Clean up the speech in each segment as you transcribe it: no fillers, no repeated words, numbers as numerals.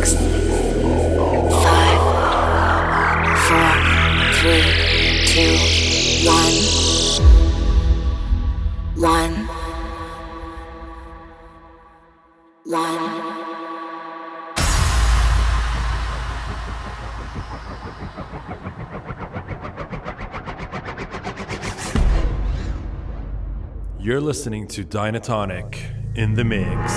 6, 5, 4, 3, 2, 1. You're listening to Dynatonic in the mix.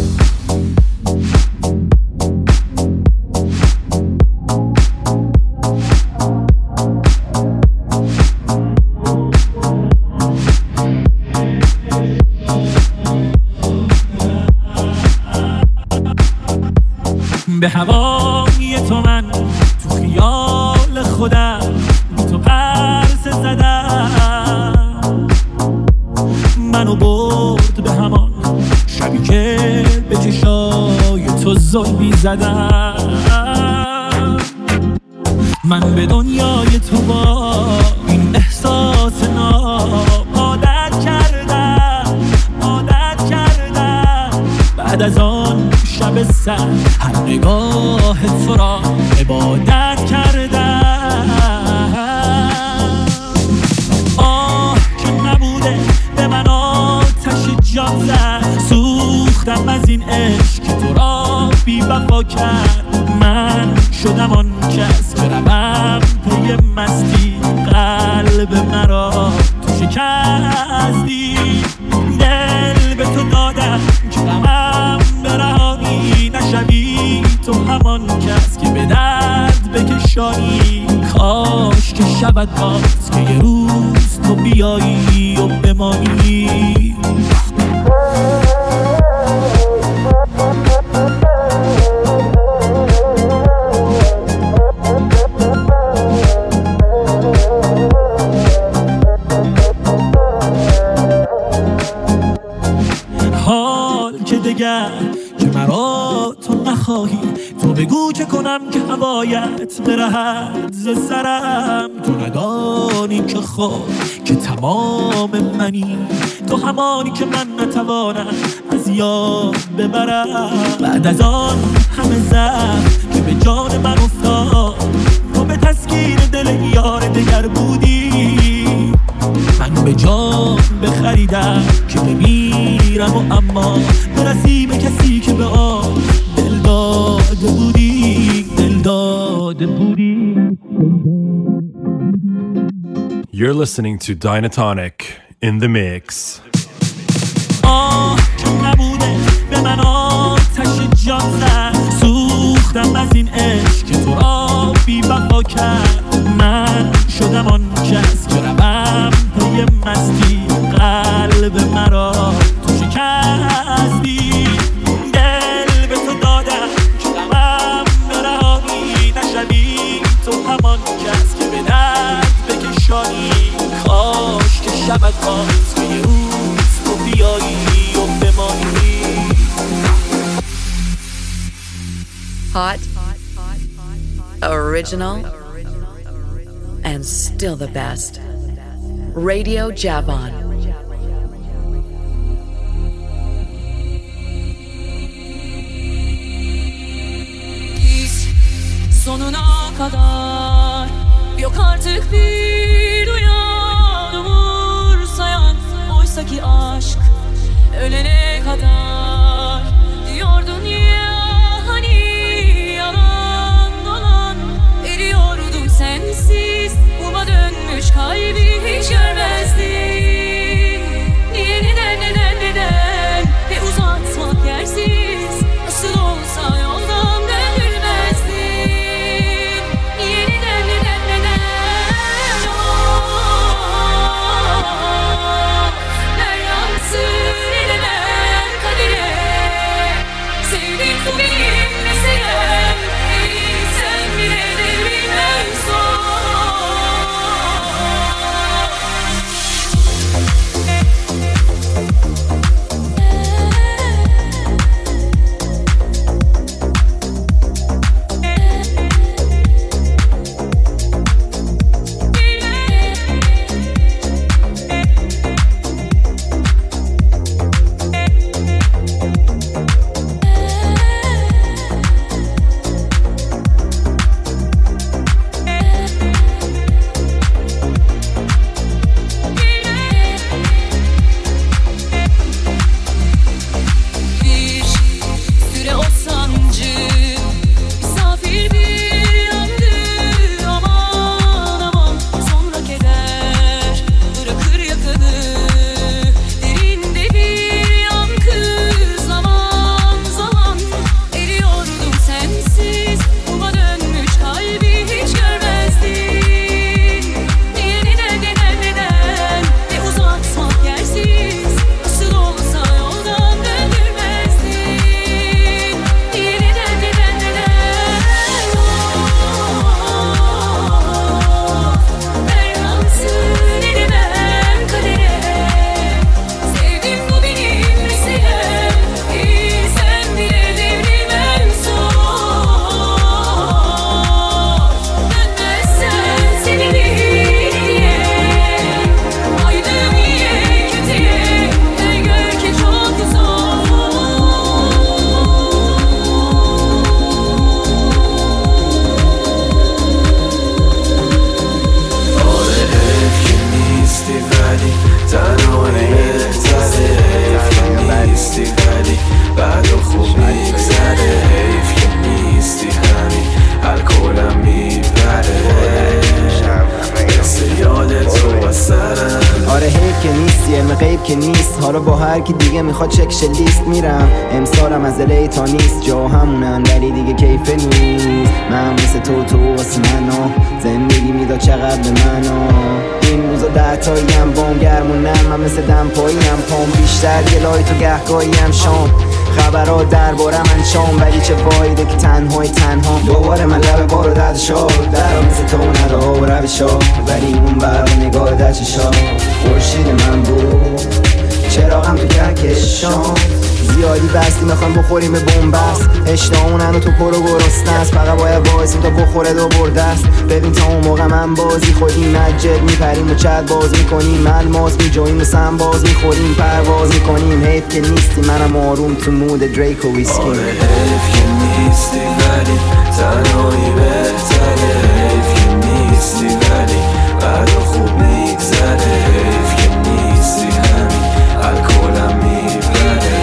به هوای تو من تو خیال خودم بی تو پرسه زدم، منو برد به همان شبی که به چشای تو زلبی زدم. من به دنیای تو با این احساس ناب عادت کردم بعد از آن شب سر هر نگاه تو را عبادت کردم. آه که نبوده به من آتش جان زد، سوختم از این عشق که تو را بی وفا کرد. من شدم آن کس که روم پی مستی، قلب مرا تو شکستی. دل به تو دادم که غمم برهانی، نشوی تو همان کس که به درد بکشانی. کاش که شود باز که یه روز تو بیایی و بمانی. حال که دگر که مرا تو نخواهی، تو بگو چه کنم که هوایت برهد ز سرم. تو ندانی که خود که تمام منی، تو همانی که من نتوانم از یاد ببرم. بعد از آن همه زخم که به جان من افتاد، تو به تسکین دل یار دگر بودی. من به جان بخریدم که بمیرم و اما برسی به کسی که به آن دل داده بودی. You're listening to Dynatonic in the mix. آه که نبوده به من آتش جان زد، سوختم از این عشق که تو را بی وفا کرد. من شدم آن کس که روم پی مستی، قلب مرا تو شکستی. دل به تو دادم که غمم برهانی، نشوی تو همان کس که به درد بکشانی. کاش که شود باز که یه روز تو بیایی و بمانی. Hot, original, and still the best. Radio Javon. Sonuna kadar yok artık bir uyan umur sayan. Oysa ki aşk ölene kadar diyordun ya hani, yalan dolan eriyordum sensiz. Uma dönmüş kalbi hiç görmezdin. Niye neden ve uzatmak yersiz, nasıl olsa yoldan dönülmezdin. Niye neden oh, ver yansın neden kadere. حالا با هر کی دیگه میخواد چکش لیست میرم. امسالم از الی تا نیست جا همونن ولی دیگه کیف نیست. من مثل تو واسه منو زندگی میداد چقدر به منو. این روزا 10 تاییم بام گرمونم، من مثل دمپاییم پام بیشتر یه لایت و گهگاهیم شام. خبرها درباره من شام ولی چه فایده که تنها دوباره من لب بارو درد شاد درم مثل تو نده ها و روشا ولی اون برا نگاه در چشا خورشید من بود چراغم تو کهکشان. زیادی بستی میخوام بخوریم به بنبست اشتهامونن و تو پر و گرسنه است. فقط باید وایسیم تا بخوره دو برده است. ببین تا اون موقع من بازی خودیم نجد میپریم و چت باز میکنیم الماس میجویم و سم باز میخوریم پرواز میکنیم. حیف که نیستی منم آروم تو مود دریک و ویسکی. آره حیف که نیستی ولی تنهایی بهتره. حیف که نیستی ولی بعد خوب میگذره. حیف که نیستی همین الکلم میبره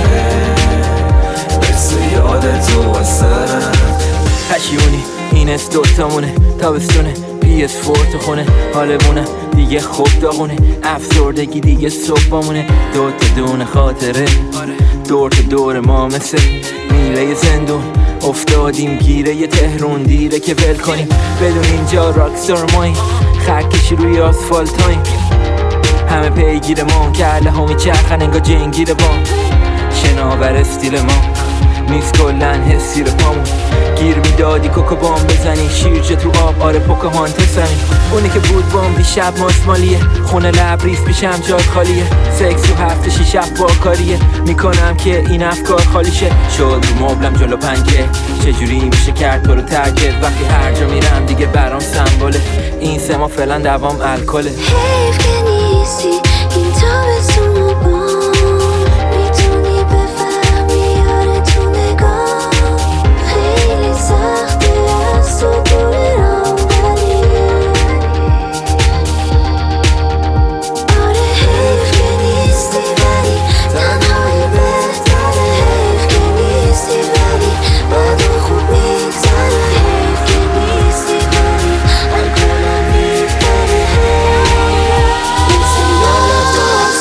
قصه یاد تو از سرم. خشیونی این از دوتامونه تابستونه PS4 تو خونه حالمونه دیگه خوب داغونه افسردگی دیگه صبحمونه دوتا دونه خاطره دور تا دور ما مثل میله زندون افتادیم گیره یه تهرون دیره که ول کنیم بدون اینجا راکستار ماییم خکشی روی آسفالتاییم همه پیگیر ما کرده همی چرخن انگا جنگیر با شناور استیل ما نیست کلن حسی رو پامون گیر میدادی کوکو بام بزنی شیرجه تو آب آره پوکاهانتس همین اونی که بود بام دیشب ماسمالیه خونه لبریز پیشم جای خالیه سکس تو هفته 6 با کاریه میکنم که این افکار خالیشه شد رو مبلم جلو پنکه چجوری میشه کرد تو رو ترکت وقتی هر جا میرم دیگه برام سمبوله این سما فعلا دوام الکله. حیف که نیستی این تابستون و بام میتونی بفهمی آره تو نگاه خیلی سخته از تو دورم ولی آره حیف که نیستی ولی تنهایی بهتره. حیف که نیستی ولی بعد خوب میگذره. حیف که نیستی ولی الکلم میبره مثل یاد تو از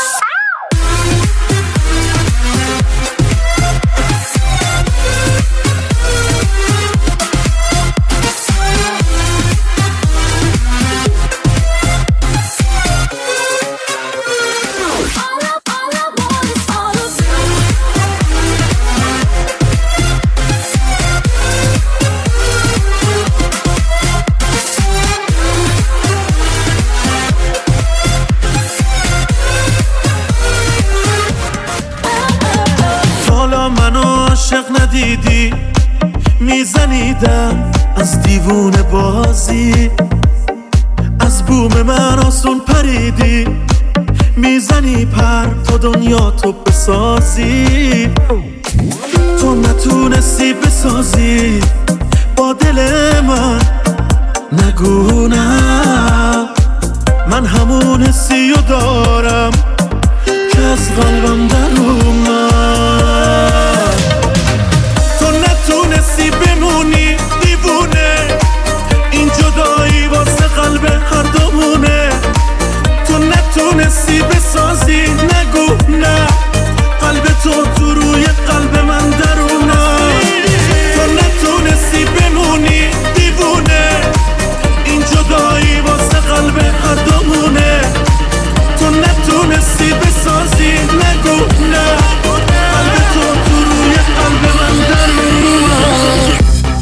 حالا منو عاشق ندیدی میزنیدم از دیوونه بازی از بوم من آسون پریدی میزنی پر تا دنیا تو بسازی تو نتونستی بسازی با دل من نگو نه من همون حسی رو دارم که از قلبم در اومد. تو نتونستی بمونی دیوونه این جدایی واسه قلب هر دومونه تو نتونستی بسازی نگو نه قلب تو روی قلب من درونه تو نتونستی بمونی دیوونه این جدایی واسه قلب هر دومونه تو نتونستی بسازی نگو نه قلب تو روی قلب من درونه.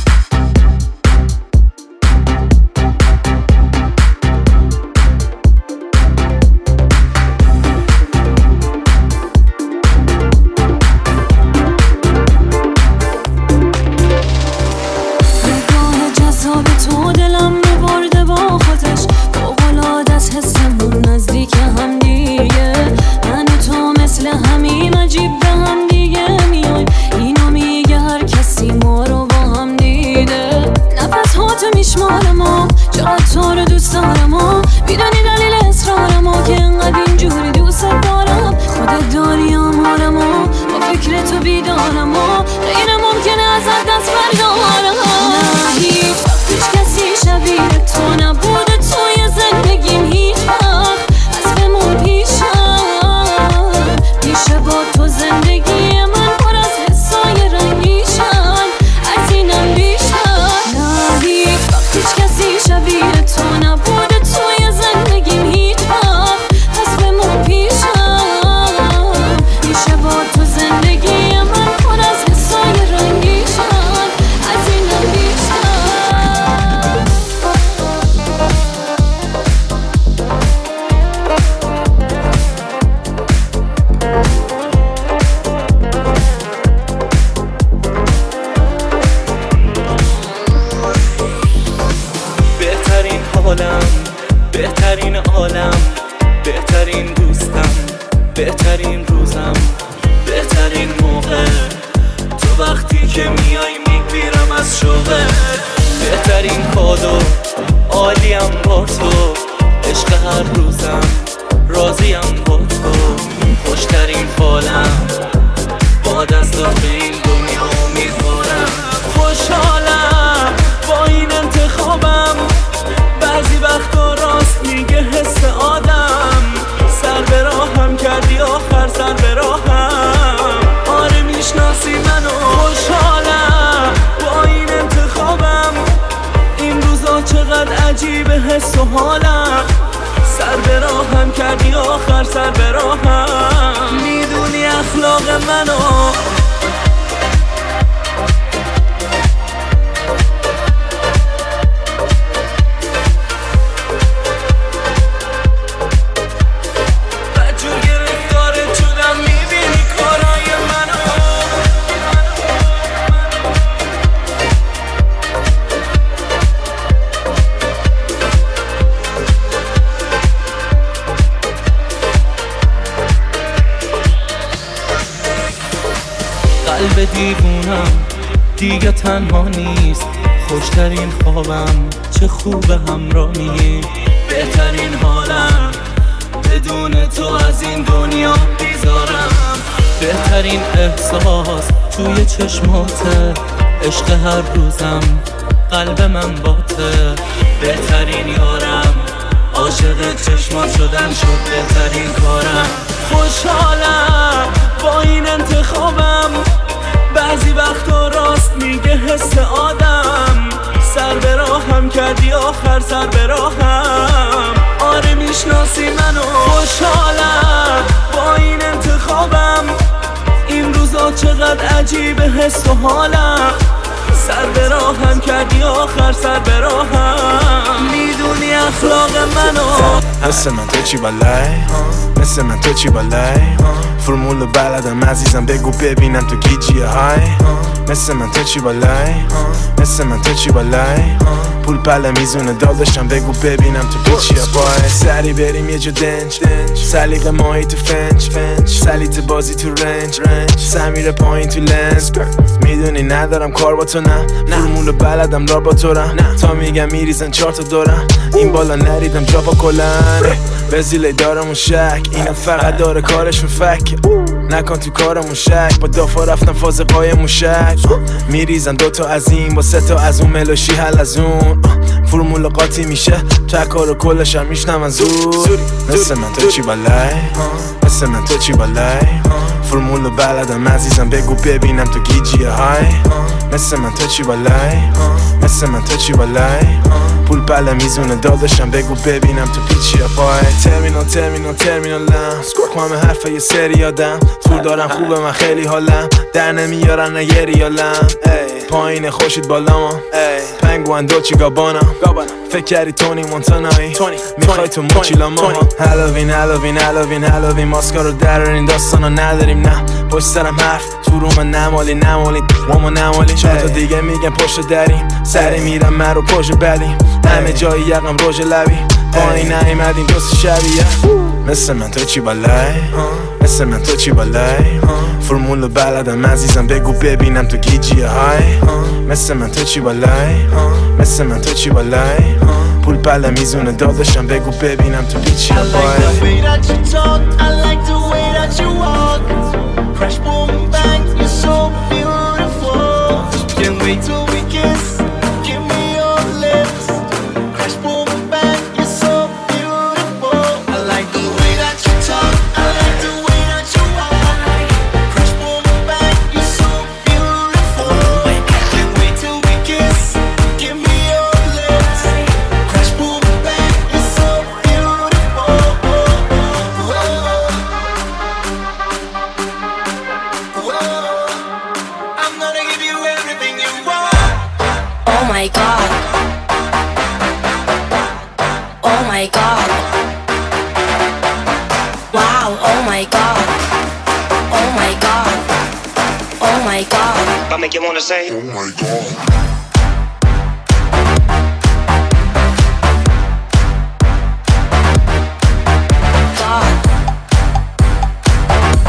نگاه جذاب تو دلم رو برده با خودش فوق‌العاده‌ست حسمون نزدیک هم دیگه من و تو مثل همیم عجیب به هم دیگه میایم اینو میگه هر کسی ما رو با هم دیده نفس هاتو میشماره ما چقدر تو رو دوست دارم و میدونی دلیل اصرار ما که انقدر اینجوری دوست دارم خودت داری آمارم و با فکر تو بیدارم و غیر ممکنه ازت دست بردارم هیچ وقت کسی شبیه تو نبوده توی زندگیم هیچ وقت از بمون پیشم بهترین روزم بهترین موقع تو وقتی که میای میگیرم از شوقه بهترین کادو عالیم با تو عشق هر روزم راضیم با تو خوشترین حالم با دست به این دنیا امیدوارم خوشحالم با این انتخابم بعضی وقتا راست میگه حس آدم سر به راهم کردی آخر سر به راهم آره میشناسی منو خوشحالم با این انتخابم این روزا چقدر عجیبه حس و حالم سر به راهم کردی آخر سر به راهم میدونی اخلاق منو قلب دیوونم دیگه تنها نیست خوشترین خوابم چه خوبه همراهی بهترین حالم بدون تو از این دنیا بیزارم بهترین احساس توی چشماته عشق هر روزم قلب من باته بهترین یارم عاشق چشمات شدن شد بهترین کارم خوشحالم با این انتخابم بعضی وقتا راست میگه حس آدم سر به راهم کردی آخر سر به راهم آره میشناسی منو خوشحالم با این انتخابم این روزا چقدر عجیبه حس و حالم سر به راهم کردی آخر سر به راهم میدونی اخلاق منو مثل من تو چی بالای مثل من تو چی بالای فرمول بلدم عزیزم بگو ببینم تو گیجیه های مثل من تو چی بالای مثل من تو چی بالای پول پله میزونه داداشم بگو ببینم تو گیجیه بای سری بریم یه جا دنج سلیقه ماهی تو فنج سلیت بازی تو رنج سمیر پایین تو لنز میدونی ندارم کار با تو نه فرمول بلدم را با تو رم تا میگم میریزن 4 تا دورم این بالا نریدم جا با کلن بزیله دارمون شک اینا فقط داره کارشون فک نکن تو کارمون شک با دافا رفتم فاز قایم شک میریزن 2 تا از این با 3 تا از اون ملوشی حل از اون فرمول قاطی میشه تکار و کلش هم میشنم از زور مثل من تو چی بالای مثل من تو چی بالای فرمول بلدم عزیزم بگو ببینم تو گیجیه های مثل من تو چی بالای مثل من تو چی بالای پول پله میزونه داداشم بگو ببینم تو پیچیه پای ترمینالم همه حرفه یه سری یادم طول دارم خوبه من خیلی حالم در نمیارن نه یه ریالم پایین خوشید بالام پنگوان دوچی گابانم فکر کردی تونی مونتانایی میخوای تو موچیلاما هالوین ماسکا رو درارین داستانو نداریم نه پشت سرم حرف تو رو من نمالی وامو نمالی 4 تا دیگه میگن پشت دریم سری میرم من رو پشت بدیم همه جایی یقم روژ لبی پایین نیمدیم دوست شبیه مثل من تو چی بالای مثل من تو چی بالای فرمول بلدم عزیزم بگو ببینم تو گیجیه های مثل من تو چی بالای مثل من تو چی بالای پول پله میزونه داداشم بگو ببینم تو پیچیه بای Crash, boom, bang, you're so beautiful. Can't wait till we kiss. Give me your lips. Crash, boom, bang, you're so beautiful. I like the way that you talk. I like the way that you walk. Crash, boom, bang, you're so beautiful. Can't wait till we kiss. Give me your lips. Crash, boom, bang, you're so beautiful. I'm gonna give you everything you want. Oh my god. Oh my god. Wow, oh my god. Oh my god. Oh my god. I make you wanna say, oh my god. God.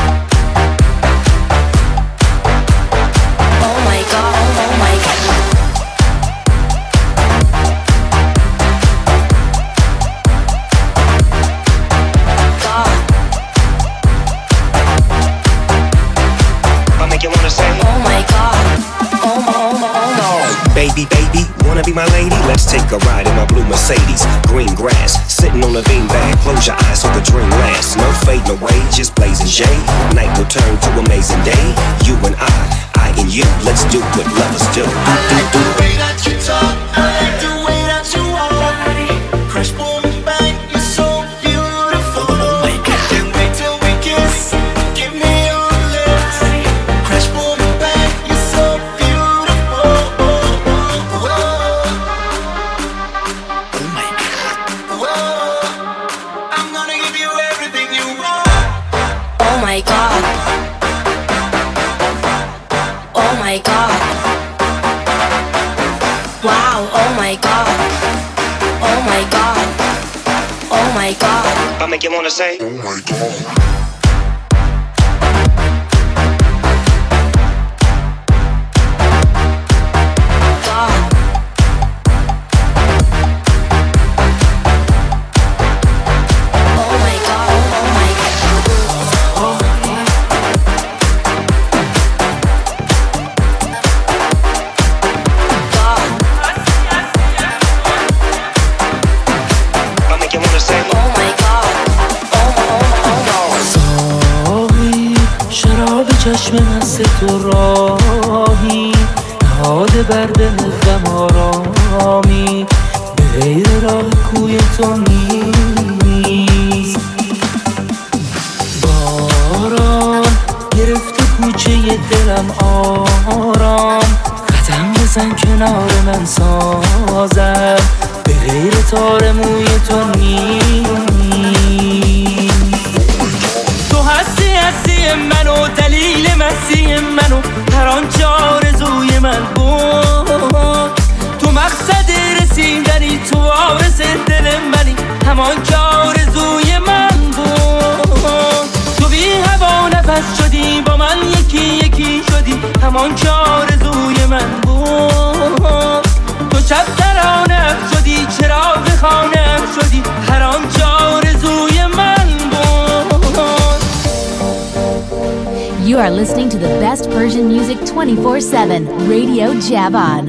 baby, wanna be my lady? Let's take a ride in my blue Mercedes. Green grass, sitting on a beanbag. Close your eyes so the dream lasts. No fading away, just blazing shade. Night will turn to amazing day. You and I and you, let's do what lovers do. I like the way that you talk, I like the way that you walk. Crash, boom, bang, you're so beautiful. Oh my God. Can't wait till we kiss, give me your lips. Crash, boom, bang, you're so beautiful. Oh my God. Whoa. I'm gonna give you everything you want. Oh my God. Oh my God. Wow, oh my God. Oh my God. Oh my God. I make you wanna say, oh my God. چشم مست تو راهی نهاده بر دل غم آرامی به غیر راه کوی تو نیست باران گرفته کوچه دلم آرام قدم بزن کنار من سازم به غیر تار موی تو نیست تو هستی منو دلیل مستی منو هر آنچه آرزوی من بود تو مقصد رسیدنی تو وارث دل منی همان که آرزوی من بود تو بی هوا نفس شدی با من یکی یکی شدی همان که آرزوی من بود تو شب ترانه شدی چراغ خانه شدی هر آنچه آرزوی من بود. You are listening to the best Persian music 24/7, Radio Javan.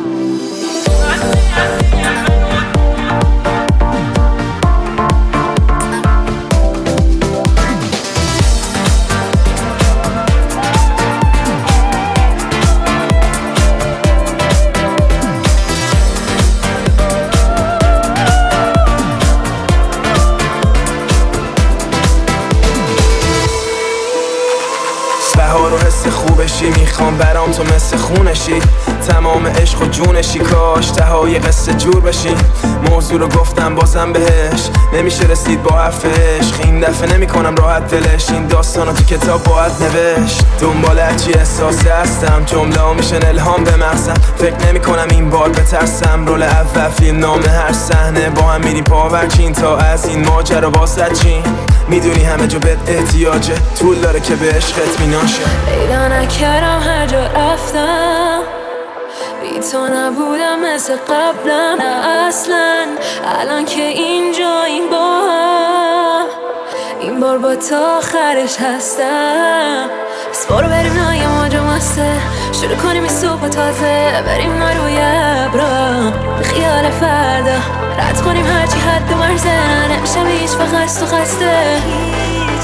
بهار و حس خوبشی میخوام برام تو مثل خونشی تمام عشق و جونشی کاش تهای قصه جور بشی موضوع رو گفتم بازم بهش نمیشه رسید با حرفش این دفعه نمی کنم راحت دلش این داستانو تو کتاب باید نوشت دنبال هرچی احساسی هستم جمله ها میشن الهام به مغزم فکر نمی کنم این بار بترسم رول اول فیلم نام هر صحنه با هم میریم پاورچین تا از این ماجرا واسه چین میدونی همه جا بهت احتیاجه طول داره که به عشقت میناشه پیدا نکردم هر جا رفتم بی تو نبودم مثل قبلم نه اصلا الان که اینجا این با هم این بار با تا آخرش هستم بس برو بریم نای ماجا مسته شروع کنیم این صبح تازه بریم ما روی ابرا به خیال فردا رد کنیم هرچی حد مرزه نمیشم هیچ فقط تو خسته هیچ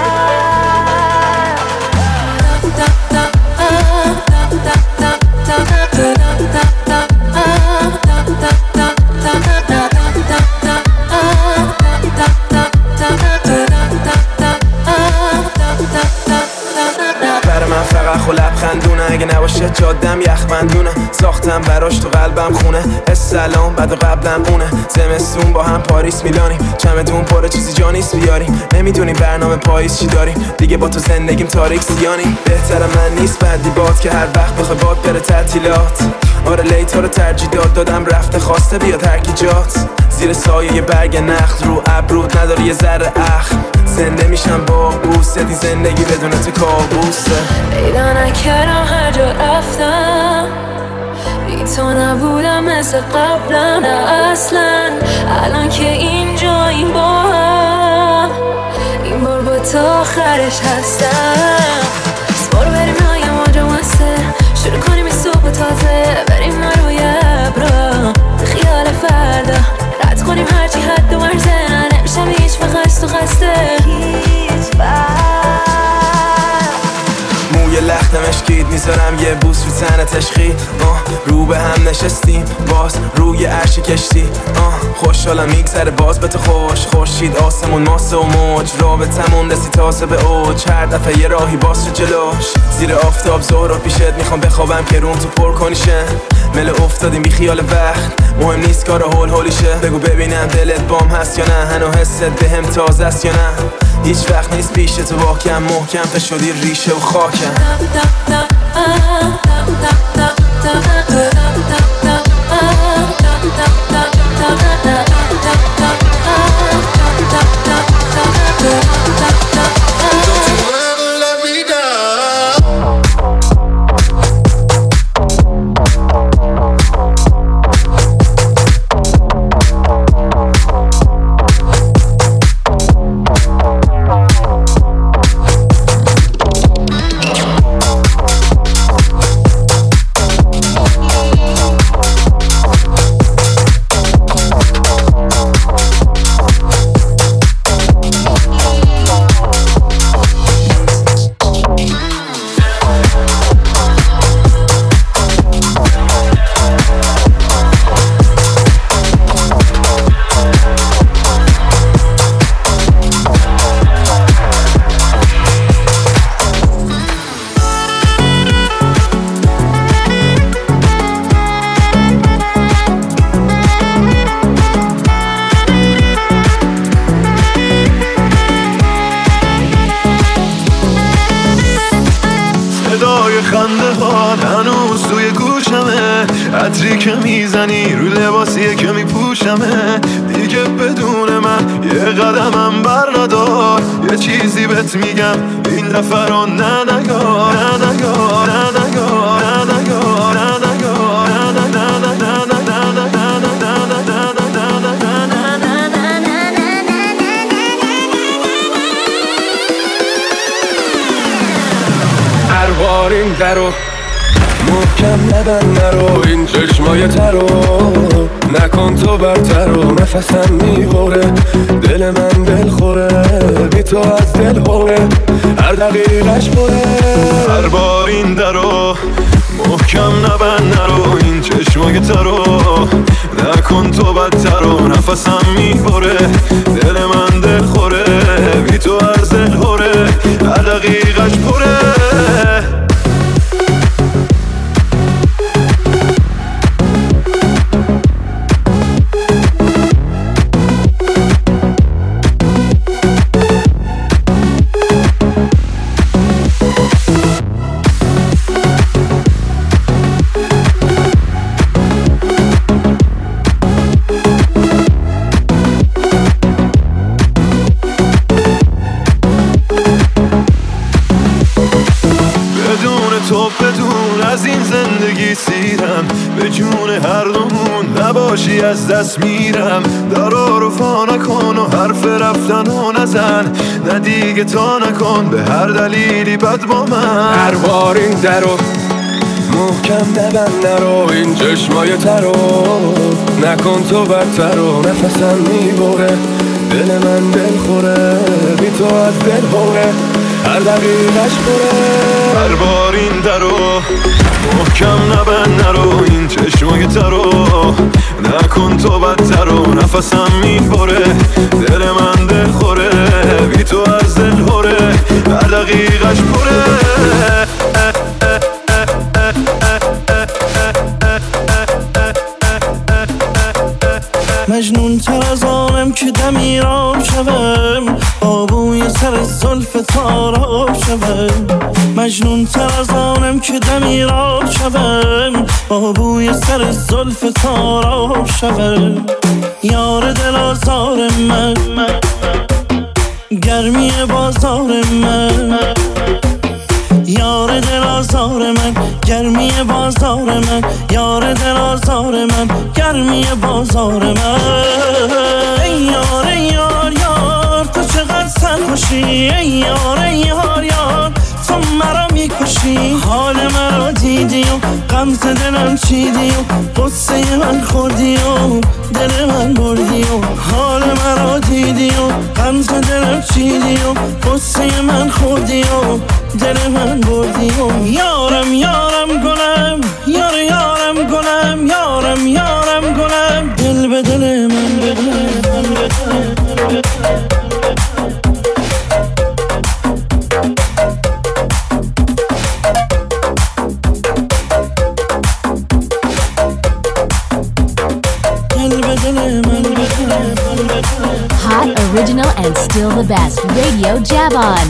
برای من فقط خو لبخندونه اگه نباشه جادم یخبندونه ساختم براش تو قلبم خونه السلام بعد و قبلم اونه زمستون با هم پاریس میلانیم چمدون پر چیزی جا نیست بیاریم نمیدونیم برنامه پاییز چی داریم دیگه با تو زندگیم تاریک سیانیم بهتر من نیست بعدی باد که هر وقت بخوای باد بره تعطیلات آره لیتا رو ترجیح دادم رفته خواسته بیاد هر کی جات زیر سایه یه برگ نخل رو ابرود نداری یه ذره اخ زنده میشم با بوسه دی زندگی بدون تو کابوسه پیدا نکردم هر جا رفتم بی تو نبودم مثل قبلم نه اصلا الان که اینجا این با هم این بار با تا آخرش هستم بس برو بریم نای ماجا مسته شروع کنیم این صبح تازه بریم ما روی میذارم یه بوس رو تن تشخی رو به هم نشستیم باز روی عرش کشتی خوشحالم میگذره باز به تو خوش خورشید آسمون ماسه و موج رابطمون رسی تازه به اوج هر دفعه یه راهی باز شد جلوش زیر آفتاب ظهر پیشت میخوام بخوابم که روم تو پر کنیشه مل افتادیم بی خیال وقت مهم نیست کار هول هولیشه بگو ببینم دلت بام هست یا نه هنو حست بهم تازه است یا نه هیچ وقت نیست پیش تو واکم محکم تا شدی ریشه و خاکم عطری که میزنی رو لباسیه که میپوشمه دیگه بدون من یه قدمم بر ندار یه چیزی بهت میگم این دفعه رو ننگار هر بار این درو محکم نبند نرو این چشمای ترو نکن تو برترو نفسم میبره دل من دل خوره بی تو از دل هوره هر دقیقش بره هر بار این درو محکم نبند نرو این چشمای ترو نکن تو بدترو نفسم میبره دل من دل خوره بی تو از دل هوره هر دقیقش بره به جون هر دومون نباشی از دست میرم درا رو فا نکن و حرف رفتن و نزن نه دیگه تا نکن به هر دلیلی بد با من هر بار این درو محکم نبند نرو این چشمای ترو نکن تو بدترو نفسم میبره دل من دل خوره بی تو از دل هوره هر دقیقش بره هر بار این درو محکم نبند نرو این چشمای ترو نکن تو بدترو نفسم میبره دل من دل خوره بی تو از دل هوره هر دقیقش بره مجنون تر از آنم که دمیرام شوم با بوی سر زلف تارا شوم مجنون تر از آنم که دمیرام شوم با بوی سر زلف تارا شوم یار دل آزار من گرمی بازار من یار دل آزار من گرمی بازار من یار دل آزار من گرمی بازار من ای یار ای یار یار تو چقدر سرخوشی ای یار ای یار یار تو مرا میکشی حال مرا دیدی و غمزه دلم چیدی و قصه من خوردی و دل من بردی و حال مرا دیدی و غمزه دلم چیدی و قصه من خوردی و دل من بردی و یارم یارم گلم یار یارم گلم یارم یارم گلم دل به دل من بده Hot, original, and still the best. Radio Javon.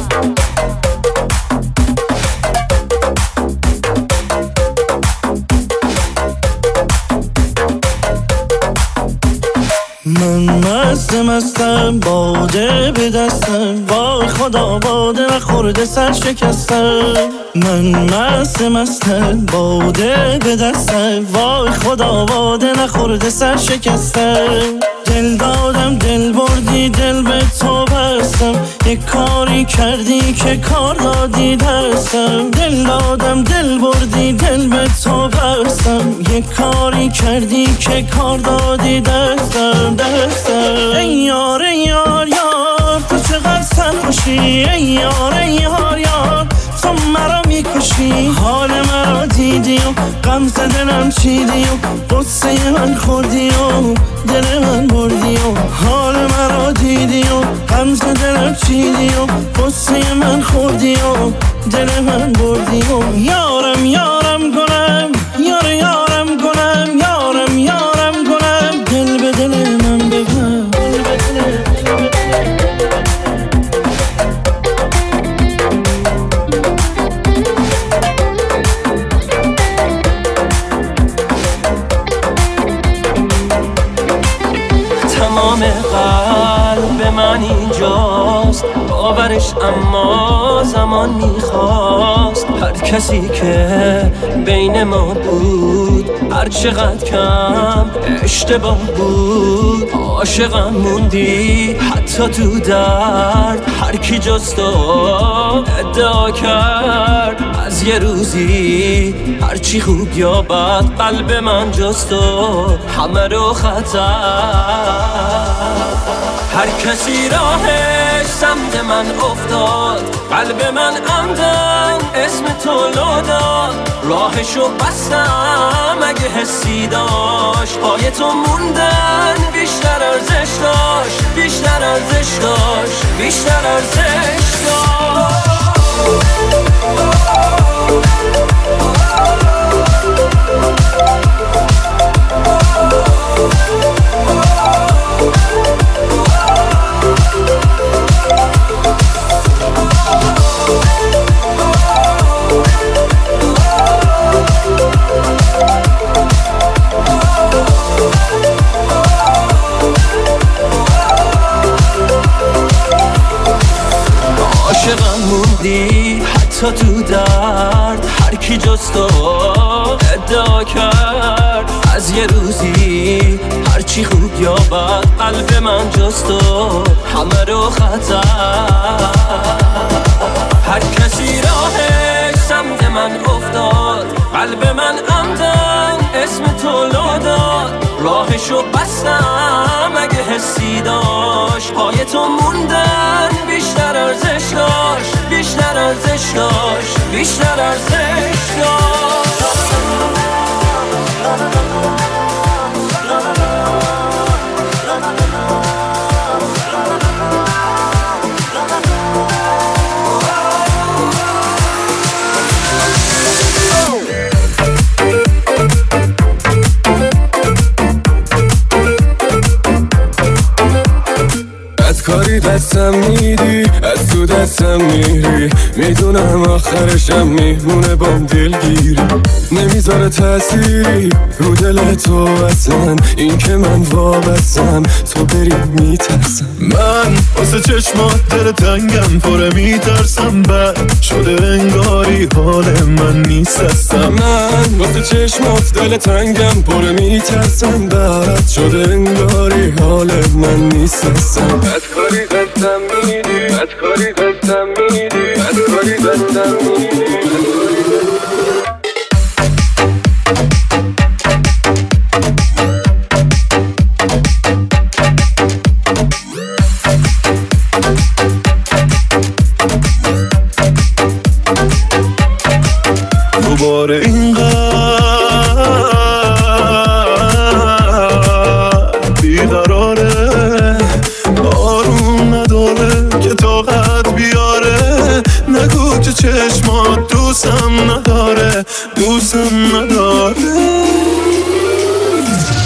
من مستم باده به دستم وای خدا باده نخورده سر شکستم من مستم باده به دستم وای خدا باده نخورده سر شکستم دل دادم دل بردی دل به تو بستم یک کاری کردی که کار دادی دستم دل دادم دل بردی دل به تو بستم یک کاری کردی که کار دادی دستم ای یار یار یار تو چقدر سرخوشی ای یار یار یار تو مرا میکشی حال مرا دیدی و غم دلم چیدی و قصه من خوردی و دل من بردی و حال مرا دیدی و غم دلم چیدی و قصه من خوردی و دل من بردی و یارم یارم گلم یار یارم گلم یارم یارم گلم دل به دل من ببر تمام قلب من اینجاست باورش اما زمان میخواست هر کسی که بین ما بود هر چقدر کم اشتباه بود عاشقم موندی حتی تو درد هر کی جز تو ادعا کرد از یه روزی هرچی خوب یا بد قلب من جز تو همه رو خطر هر کسی راهش سمت من افتاد قلب من عمدن اسم تو لو داد راهشو بستم اگه حسی داشت پای تو موندن بیشتر ارزش داشت بیشتر ارزش داشت بیشتر ارزش داشت عاشقم موندی حتی تو درد هر کی جز تو ادعا کرد از یه روزی هرچی خوب یا بد قلب من جز تو همه رو خطر هر کسی راهش سمت من افتاد قلب من عمدن اسم تو لو داد راهشو بستم اگه حسی داشت پای تو موندن بیشتر ارزش داشت بیشتر ارزش داشت بیشتر ارزش داشت کاری دستم میدی از تو دستم میری میدونم آخرشم میمونه بام دلگیری نمیذاره تأثیری رو دل تو اصلا این که من وابستم تو بری میترسم من واسه چشمات دل تنگم پره میترسم بد شده انگاری حال من نیست هستم من واسه چشمات دل تنگم پره میترسم بد شده انگاری حال من نیست هستم بدکاری دستم میدی بدکاری دستم میدی بدکاری دستم میدی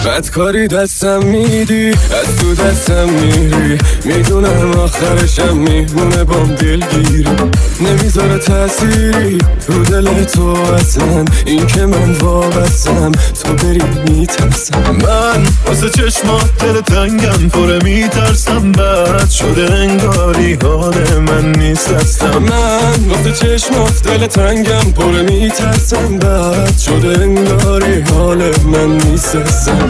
بدکاری دستم میدی، از تو دستم میری، میدونم آخرشم میمونه بام دلگیری، نمیذاره تأثیری رو دل تو اصلا، این که من وابستم تو بری میترسم. من واسه چشمات دل تنگم پره میترسم، بد شده انگاری حال من نیست اصلا. من واسه چشمات دل تنگم پره میترسم، بد شده انگاری حال من نیست اصلا.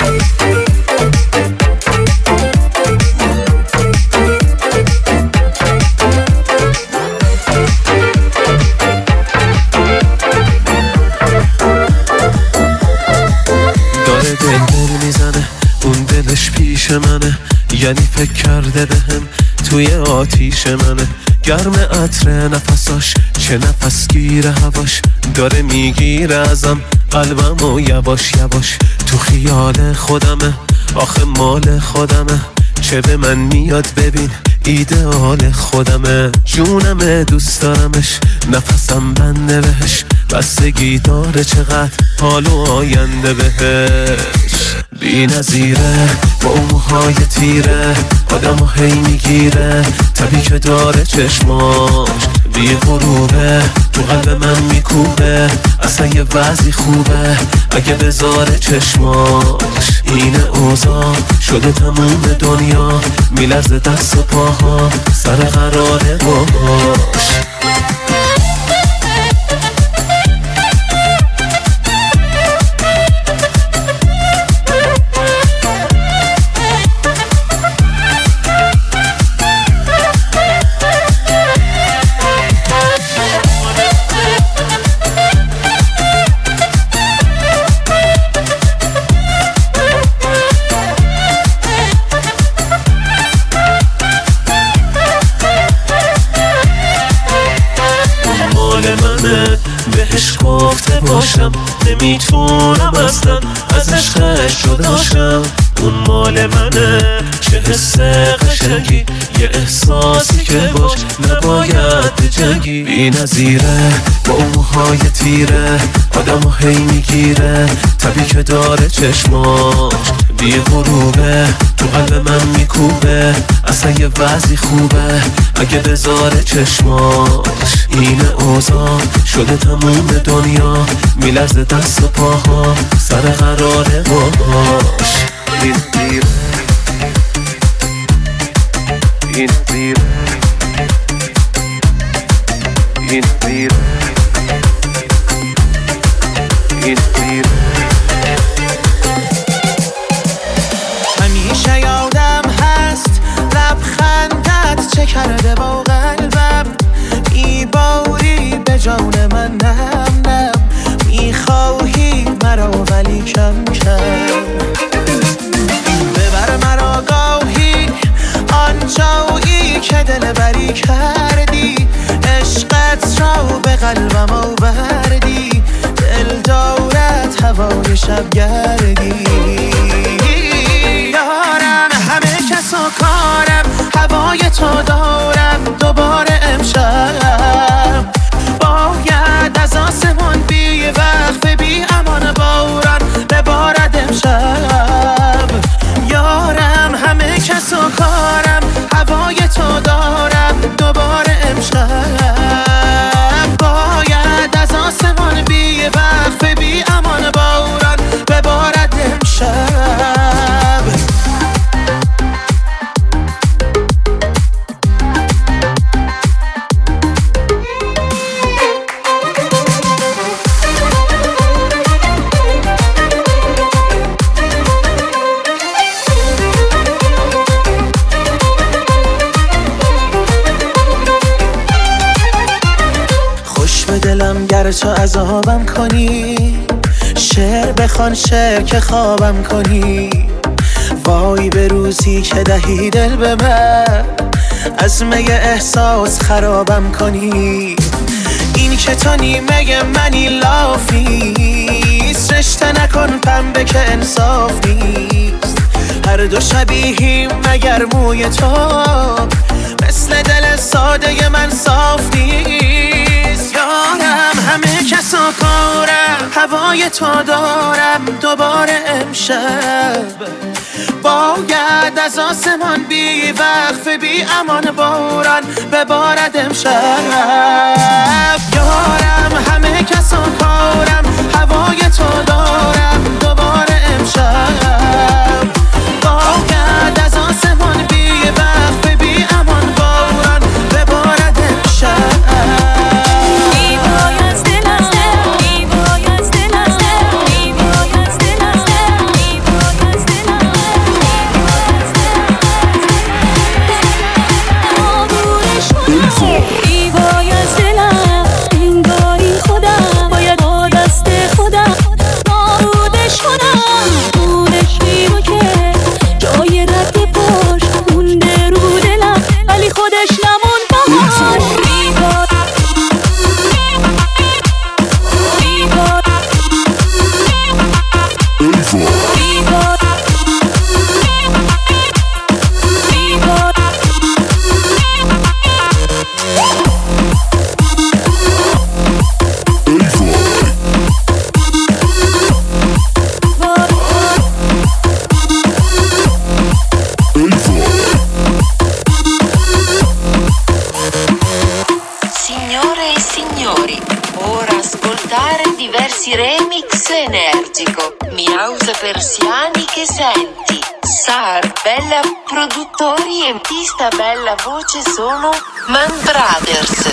داره دل میزنه اون دلش پیش منه، یعنی فکر کرده بهم توی آتیش منه. گرم عطر نفساش چه نفسگیر هواش، داره میگیره ازم قلبم و یواش یواش. تو خیال خودمه آخه مال خودمه، چه به من میاد ببین ایدئال خودمه. جونمه دوست دارمش نفسم بنده بهش، بستگی داره چقدر حال و آینده بهش. بی نظیره با اون موهای تیره، آدمو هی میگیره تبی که داره چشماش. بی غروبه تو قلب من میکوبه، اصلا یه وضعی خوبه اگه بذاره چشماش. این اوضاع شده تموم دنیا، میلرزه دست و پاها سر قراره باش. بهش گفته باشم نمیتونم اصلا از عشقش جداشم. اون مال منه چه حس قشنگی، یه احساسی که باش نباید بجنگی. بی نظیره با اون موهای تیره، آدمو هی میگیره تبی که داره چشماش. بی غروبه تو قلب من میکوبه، اصلا یه وضعی خوبه اگه بذاره چشماش. این اوضاع شده تموم دنیا، میلرزه دست و پاها سر قراره باش. این دیره این دیره این دیره این دیره. همیشه یادم هست لبخندت چه کرده با قلبم، میباری به جان من نم نم، میخواهی مرا ولی کم کم. ببر مرا گاهی آنجایی که دل بری کردی، عشقت را به قلبم آوردی، دل دارد هوای شب گردی. یارم همه کس و کارم، هوای تو دارم دوباره امشب. باید از آسمان بی وقف بی امان باران ببارد امشب. یارم همه کس و کارم، هوای تو دارم دوباره امشب. باید از آسمان بی وقف بی امان باران ببارد امشب. دلم گر تو عذابم کنی، شعر بخوان شعر که خوابم کنی. وای به روزی که دهی دل به من، از می احساس خرابم کنی. این که تو نیمه منی لاف نیست، رشته نکن پنبه که انصاف نیست. هر دو شبیهیم مگر موی تو، مثل دل ساده من صاف نیست. یارم همه کس و کارم، هوای تو دارم دوباره امشب. امشب باید از آسمان بی وقف بی امان باران ببارد امشب. یارم همه کسان کارم هوای تو دارم دوباره امشب باید از آسمان بی وقف بی امان باران ببارد امشب. Persiani che senti Sar, Bella produttori e pista bella voce sono Man Brothers.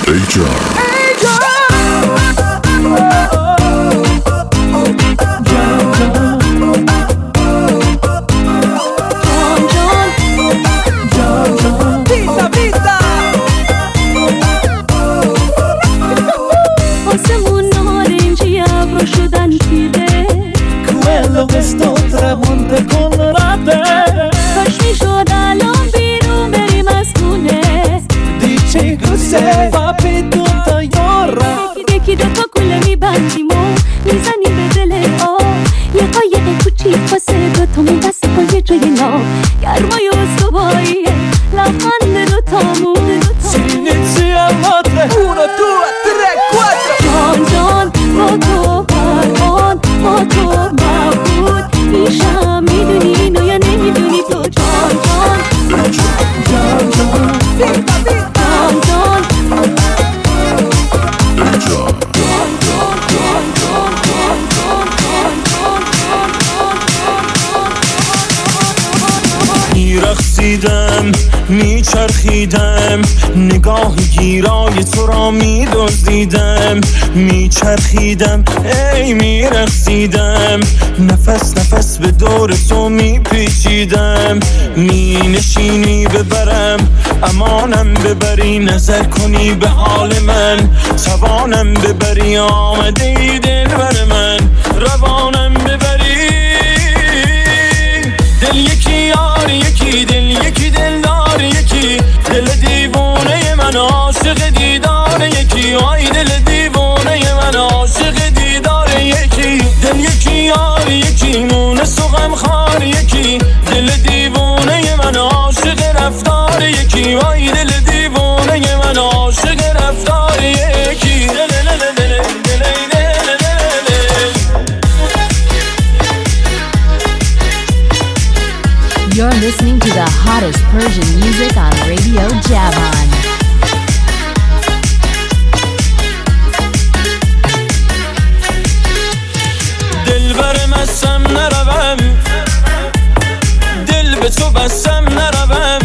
Vita, vita. آسمون نارنجی ابرو شدن تیره quello che sto tramonte con ratte. کاش میشد الان بیرون بریم از خونه. Dici cos'è papi tutta yorra. یکی دوتا کوله میبندیم و میزنیم به دل آب. یه قایق کوچیک واسه دوتامون بس پای جای ناب. گرمای استواییه لبخند دوتامون. Si inizia a battere 1, 2, 3, 4. جان جان با تو پروان با تو مبود میشم میدونی اینو یا نمیدونی تو جان جان جان جان جان جان میرقصیدم میچرخیدم نگاه گیرای تو را میدزدیدم میچرخیدم ای میرقصیدم نفس نفس به دور تو میپیچیدم مینشینی ببرم امانم ببری نظر کنی به حال من توانم ببری آمده ای دل بر من روانم ببری دل یکی یار یکی دل یکی دلدار یکی دل دیوانه من عاشق دیدار یکی آی دل دیوانه من عاشق دیدار یکی دل یکی یار یکی مونس و غمخوار یکی دل دیوانه من عاشق رفتار یکی آی دل دیوانه من عاشق رفتار یکی You're listening to the hottest Persian music on Radio Javan. دل برم ازم نروم دل به تو بستم نروم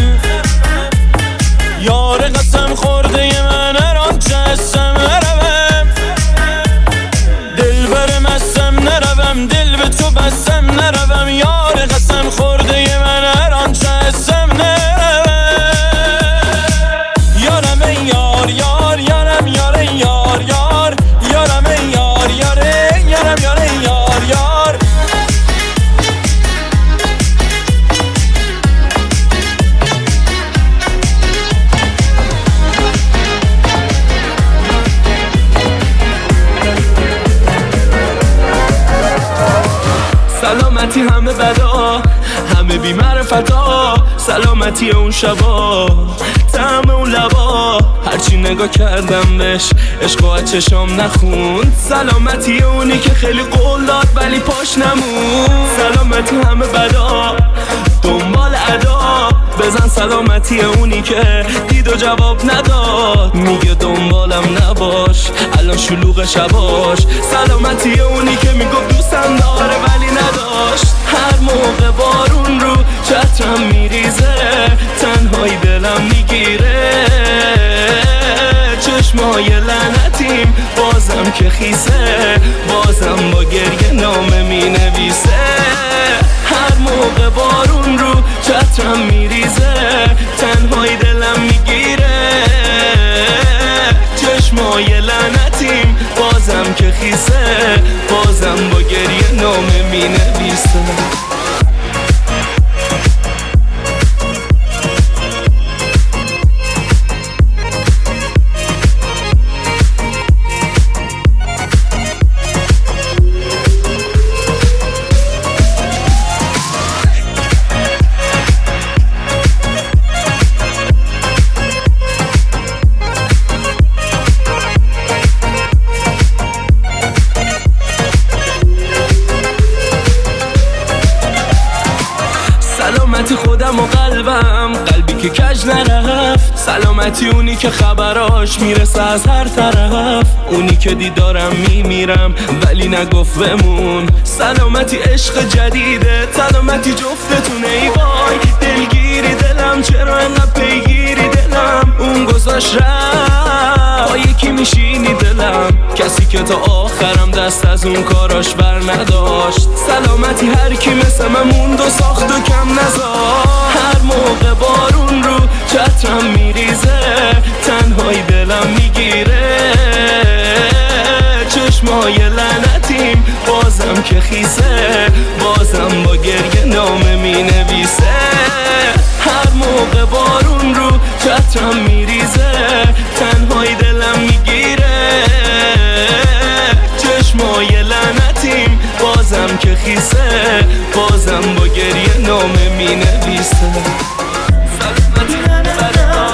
یار قسم خورده من هر آنچه هستم نروم دل برم ازم نروم دل به تو بستم نروم یار قسم خورده من هر آنچه هستم نروم یارم ای یار یار یارم یار ای یار یار یارم ای یار یار یارم یار ای یار یار سلامتی همه بدا، همه بی معرفتا، سلامتی اون شبا، طعم اون لبا، هرچی نگاه کردم بهش عشق و چشام نخوند. سلامتی اونی که خیلی قول داد ولی پاش نمون. سلامتی همه بدا، دنبال ادا، بزن سلامتی اونی که دید و جواب نداد، میگه دنبالم نباش الان شلوغ شباش. سلامتی اونی که میگفت دوستم داره ولی نداشت. هر موقع بارون رو چترم میریزه، تنهایی دلم میگیره، چشمای لعنتیم بازم که خیسه، بازم با گریه نامه مینویسه. هر موقع بارون رو چترم میریزه، تنهایی دلم میگیره، چشمای لعنتیم بازم که خیسه، بازم با گریه نامه مینویسه. سلامتی خودم و قلبم، قلبی که کج نرفت. سلامتی اونی که خبراش میرسه از هر طرف، اونی که دیدارم میمیرم ولی نگفت بمون. سلامتی عشق جدیده، سلامتی جفتتونه. ای وای دلگیری دلم، چرا انقدر پیگیری دلم. اون گذاشت رفت، با یکی میشینی دلم، کسی که تا آخرم دست از اون کاراش بر نداشت. سلامتی هر کی مثل من موند و ساخت و کم نذاشت. هر موقع بارون رو چترم میریزه، تنهایی دلم میگیره، چشمای لعنتیم بازم که خیسه، بازم با گریه نامه مینویسه. هر موقع بارون رو چترم میریزه، تنهایی دلم میگیره، چشمای لعنتیم بازم که خیسه، بازم با گریه نامه مینویسه. سلامتی بدا،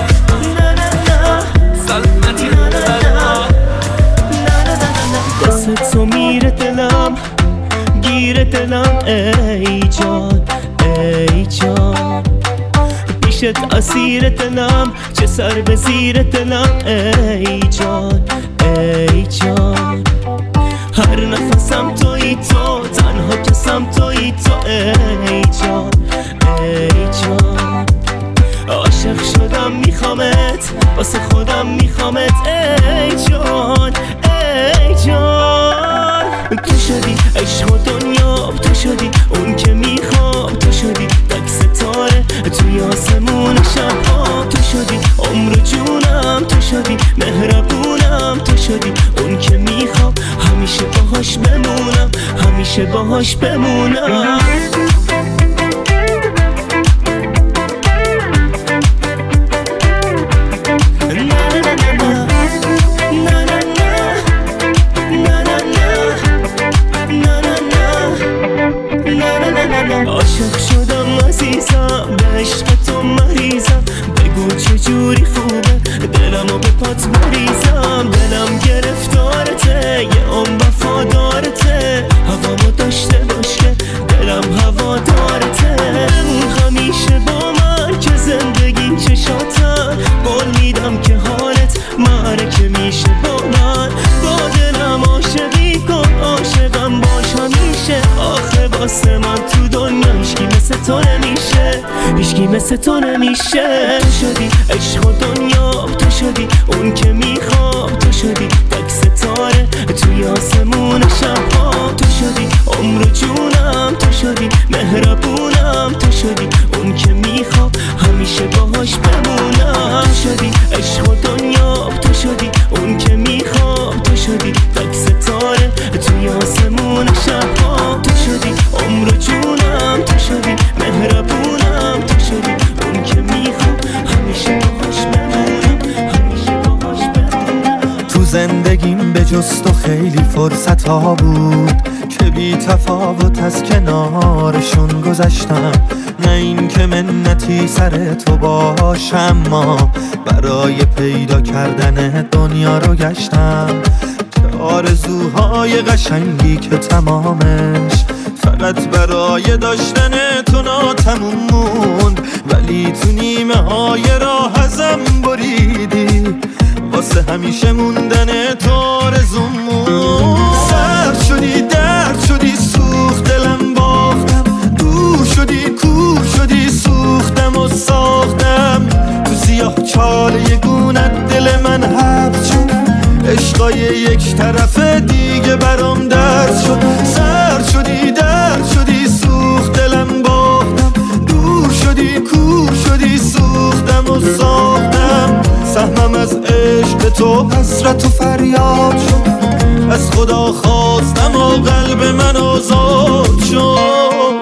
سلامتی بدا، دست تو میره دلم، گیره دلم، ای جان ای جان. پیشت اسیر دلم، چه سر به زیر دلم، ای جان ای جان. هر نفسم تویی تو، تنها کسم تویی تو، ای جان ای جان. عاشق شدم میخوامت، واسه خودم میخوامت، ای جان ای جان. تو شدی عشق و دنیا، تو شدی اون که میخوام، تو شدی تک ستاره توی آسمون شبها، تو شدی عمر و جونم، تو شدی مهربونم، تو شدی اون که میخوام همیشه باهاش بمونم، همیشه باهاش بمونم. عاشق شدم عزیزم، به عشق تو مریضم، بگو چجوری خوبه دلمو به پات بریزم. دلم گرفتارته، یه عمر وفادارته، هوامو داشته باش که دلم هوادارته. همیشه با من که زندگیم چشاتم، قول میدم که حالت معرکه میشه با من. با دلم عاشقی کن، عاشقم باش همیشه. آخه واسه من تو دنیا هیچکی مثل تو نمیشه، هیچکی مثل تو نمیشه. تو شدی عشق و دنیا، تو شدی اون که میخوام، تو شدی تک ستاره توی آسمون شبها، تو شدی عمر و جونم، تو شدی مهربونم، تو شدی اون که میخوام همیشه باهاش بمونم. تو شدی عشق و دنیا، تو شدی اون که میخوام، تو شدی تک ستاره توی آسمون شبها، تو شدی عمر و جونم، تو شدی مهربونم، تو شدی اون که میخوام همیشه باهاش بمونم، همیشه باهاش بمونم. تو زندگیم به جز تو خیلی فرصت ها بود که بی تفاوت از کنارشون گذشتم، نه این که منتی سر تو باشم، ما برای پیدا کردن دنیا رو گشتم. آرزوهای قشنگی که تمامش فقط برای داشتن تو ناتموم موند، ولی تو نیمه های راه ازم بریدی، واسه همیشه موندن تو آرزوم موند. سرد شدی، درد شدی، سوخت دلم باختم، دور شدی، کور شدی، سوختم و ساختم. تو سیاه چاله گونت دل من حبس شد، عشقای یک طرفه دیگه برام درد شد. سرد شدی، درد شدی، سوخت دلم باختم، دور شدی، کور شدی، سوختم و ساختم. سهمم از عشق تو حسرت و فریاد شد، از خدا خواستم و قلب من آزاد شد.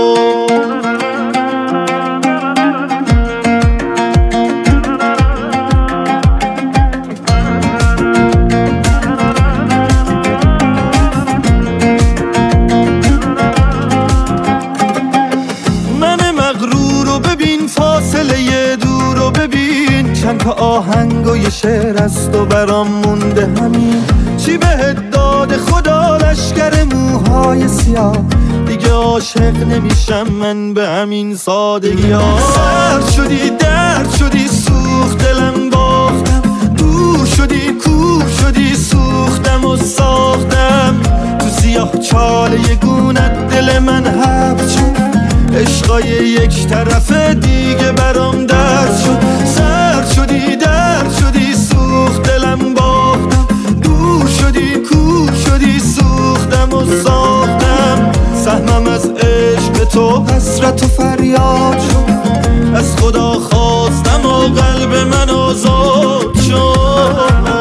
چند تا آهنگ و یه شعر از تو برام مونده، همین چی بهت داده خدا لشکر موهای سیاه، دیگه عاشق نمیشم من به همین سادگی ها. سرد شدی، درد شدی، سوخت دلم باختم، دور شدی، کور شدی، سوختم و ساختم. تو سیاه چاله گونت دل من حبس شد، عشقای یک طرفه دیگه برام درد شد. سرد شدی، درد شدی، سوخت دلم باختم، دور شدی، کور شدی، سوختم و ساختم. سهمم از عشق تو حسرت و فریاد شد، از خدا خواستم و قلب من آزاد شد.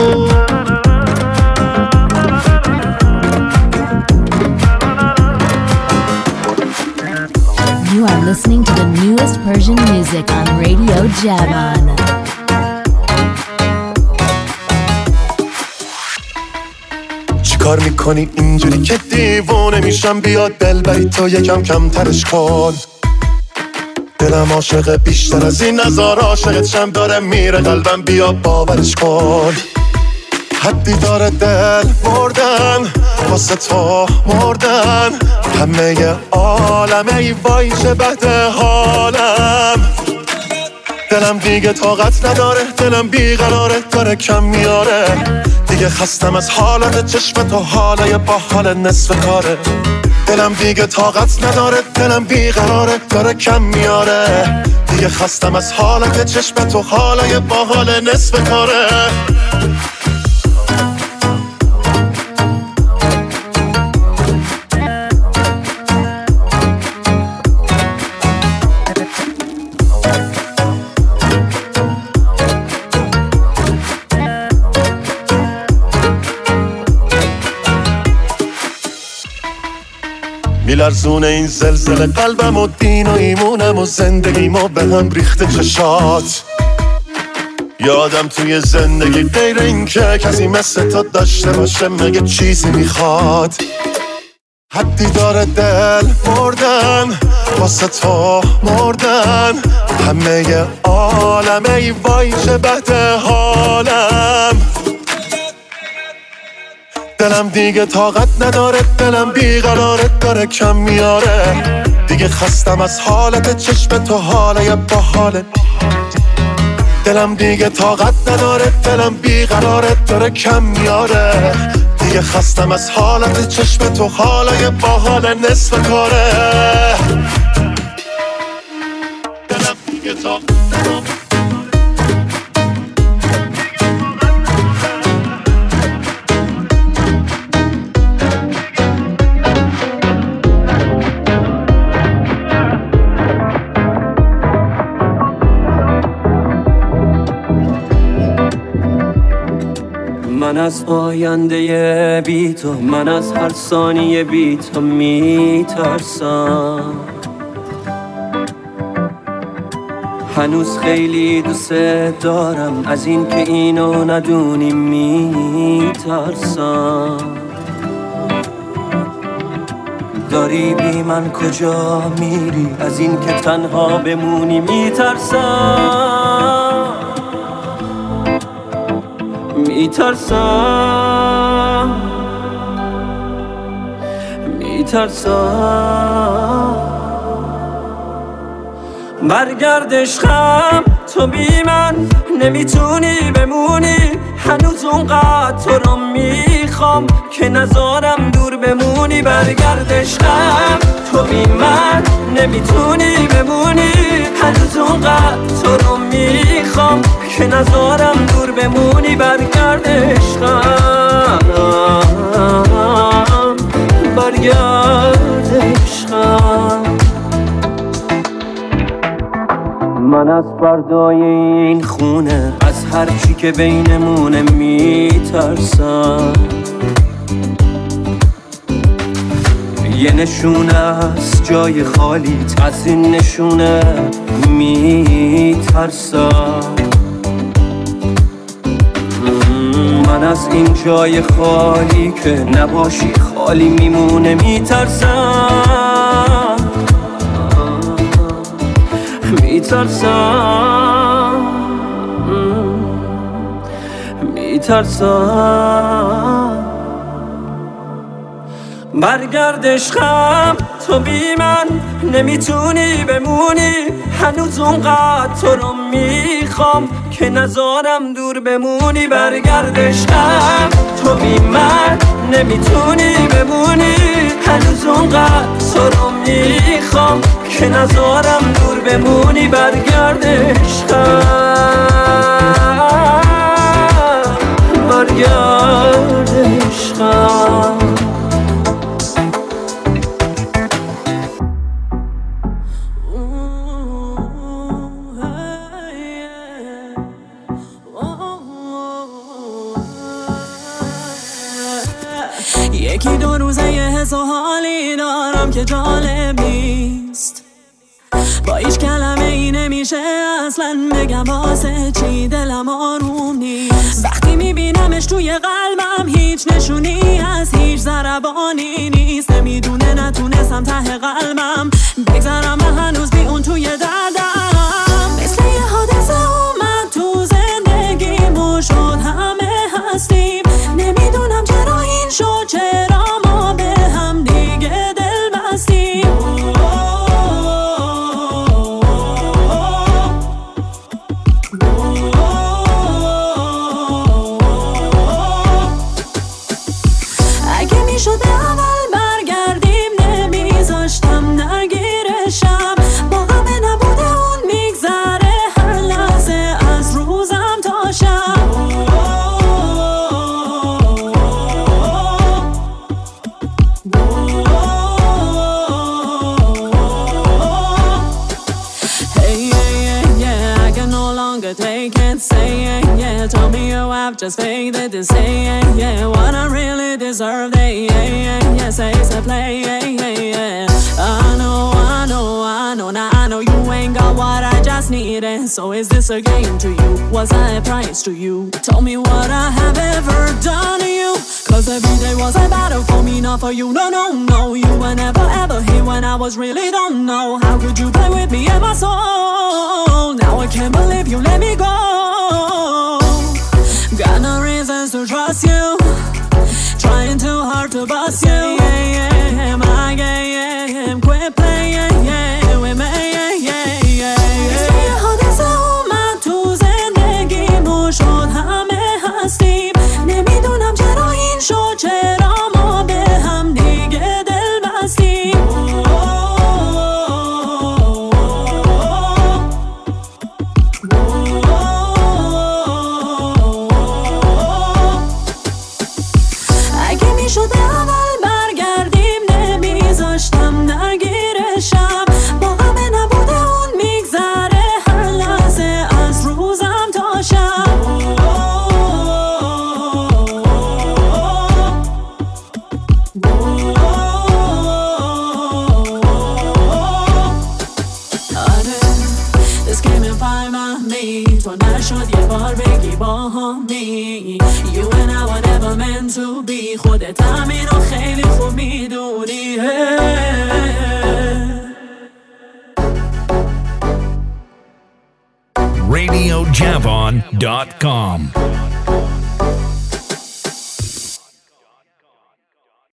You are listening to the newest Persian music on Radio Javan. چیکار میکنی اینجوری که دیوونه میشم؟ بیاد دلبری تو یکم کمترش کن، دلم عاشق بیشتر از این نظار عاشقت شم، داره میره قلبم، بیا باورش کن. حدی داره دل مردن واسه تو مردن، همه عالمه ای وای چه بده حالم. دلم دیگه طاقت نداره، دلم بیقراره، داره کم میاره، دیگه خستم از حالت چشم تو، حالای با حال نصف کاره. دلم دیگه طاقت نداره، دلم بیقراره، داره کم میاره، دیگه خستم از حالت چشم تو، حالای با حال نصف کاره. میلرزونه این زلزله قلبم و دین و ایمونم و زندگیم و به هم ریخته چشات. یادم توی زندگی غیر این که کسی مثل تو داشته باشه مگه چیزی میخواد. حدی داره دل مردن واسه تو مردن، همه عالمه ای وای چه بده حالم. دلم دیگه طاقت نداره، دلم بیقراره، داره کم میاره، دیگه خستم از حالت چشم تو، حالای با حالت. دلم دیگه طاقت نداره، دلم بیقراره، داره کم میاره، دیگه خستم از حالت چشم تو، حالای با حال نصف کاره. دلم دیگه طاقت من از آینده بی تو، من از هر ثانیه بی تو میترسم. هنوز خیلی دوست دارم، از این که اینو ندونی میترسم. داری بی من کجا میری؟ از این که تنها بمونی میترسم میترسم میترسم برگرد عشقم تو بی من نمیتونی بمونی هنوز اونقدر تو رو میخوام که نذارم دور بمونی برگرد عشقم تو بی من نمیتونی بمونی هنوز اونقدر تو رو میخوام که نذارم دور بمونی برگرد عشقم برگرد عشقم من از فردای این خونه از هر چی که بینمونه میترسم یه نشونه از جای خالیت از این نشونه میترسم من از این جای خالی که نباشی خالی میمونه میترسم میترسم میترسم برگرد عشقم تو بی من نمیتونی بمونی هنوز اونقدر تو رو میخوام که نذارم دور بمونی برگرد عشقم تو بی من نمیتونی بمونی هنوز اونقدر تو رو میخوام که نذارم دور بمونی برگرد عشقم برگرد عشقم یکی دو روزه یه حس و حالی دارم که جالب نیست با هیچ کلمه ای نمیشه اصلا بگم واسه چی دلم آروم نیست وقتی میبینمش توی قلبم هیچ نشونی از هیچ ضربانی نیست نمیدونه نتونستم ته قلبم بگذرم و هنوز بی اون توی دردم مثل یه حادثه اومد تو زندگیمو شد همه هستیم نمیدونم چرا این شد چرا ما به هم دیگه دل بستیم اگه میشد اول برگردیم نمیذاشتم نگیرشم با غم نبوده اون میگذره هر لحظه از روزم تا شب take it, say it, yeah. Tell me you have just faked it to say it, yeah. What I really deserve, yeah. Say it's a play, yeah. I know, now I know you ain't got what I just needed. So is this a game to you? Was I a prize to you? Tell me what I have ever done to you. Cause every day was a battle for me, not for you. No, you were never ever here when I was really don't know. How could you play with me and my soul? Now I can't believe you let me go. Got no reasons to trust you. Trying too hard to bust you. My game, quit playing with me. مثل یه حادثه اومد تو زندگیمو شد همه هستیم نمیدونم چرا این شد چرا ما به هم دیگه دل بستیم اگه میشد اول برگردیم نمیذاشتم نگیرشم با غم نبوده اون میگذره هر لحظه از روزم تا شب This came in fine by me تو نشد یه بار بگی با همی You and I were never meant to be خودت همین رو خیلی خوب میدونی RadioJavon.com.